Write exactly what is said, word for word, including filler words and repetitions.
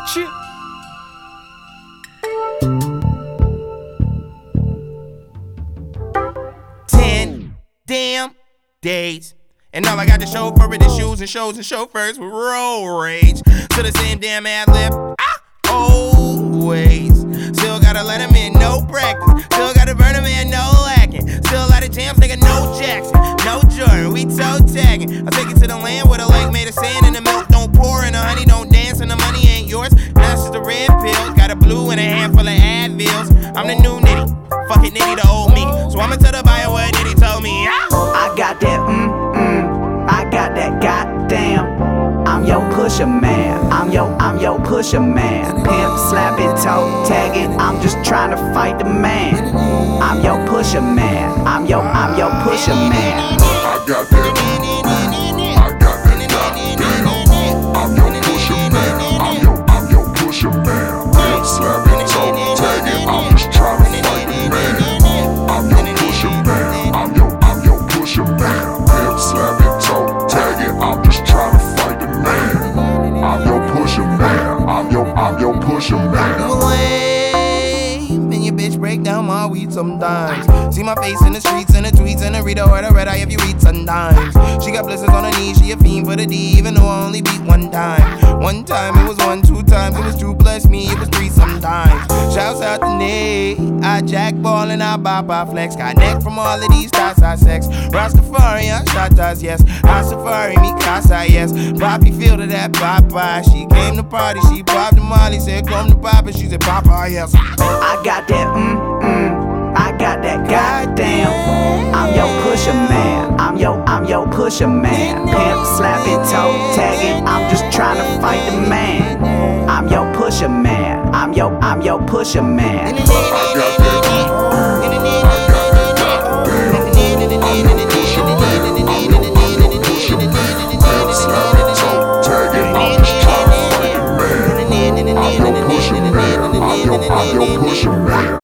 Chip. Ten damn days, and all I got to show for it is shoes and shows and chauffeurs with road rage. To the same damn ad lib, ah, always. Still gotta let him in, no practice. Still gotta burn him in, no lacking. Still a lot of jams, nigga, no Jackson, no Jordan, we toe tagging. I take it to the land where the lake made of sand and the milk don't pour and the honey don't dance and the money ain't yours. That's just the red pills, got a blue and a handful of Advils. I'm the new nitty, fuck it nitty, the old me. So I'ma tell the buyer what nitty told me. I got that mm mm, I got that goddamn. I'm your pusher man, I'm your, I'm your pusher man. Pimp, slapping, toe tagging, I'm just trying to fight the man. I'm your pusher man, I'm your, I'm your pusher man. I got that, I got that goddamn. I'm your pusher man, I'm your, I'm your pusher man. Pimp, slapping, toe tagging, I'm just trying to fight the man. I'm your pusher man, I'm your, I'm your pusher man. Pimp, slapping, toe tagging, I'm just trying to fight the man. I'm your pusher man, I'm your, I'm your pusher man. Lame, and your bitch break down my weed sometimes. See my face in the streets and the tweets and the read or the red eye if you read sometimes. She got blisters on her knees, she a fiend for the D, even though I only beat one time. One time it was one, two times it was two plus me, it was three sometimes. Shouts out to Nate, I jack ball and I bop, I flex. Got neck from all of these thoughts I sex. Rastafari, I shot us, yes. I safari, me casa, yes. Poppy feel to that Papa. She came to party, she popped the molly, said come to Papa, she said Papa, yes. I got that mm mm, I got that goddamn. I'm your pusher man, I'm your, I'm your pusher man. Pimp, slapping, toe tagging, I'm just trying to fight the man. I'm your pusher man, I'm your, I'm your pusher man. I got that, I got that goddamn. I'm your pusher man, I'm your, I'm your pusher man. Pimp, slapping, toe tagging, I'm just trying to fight the man. I'm your pusher man, I'm your, I'm your pusher man.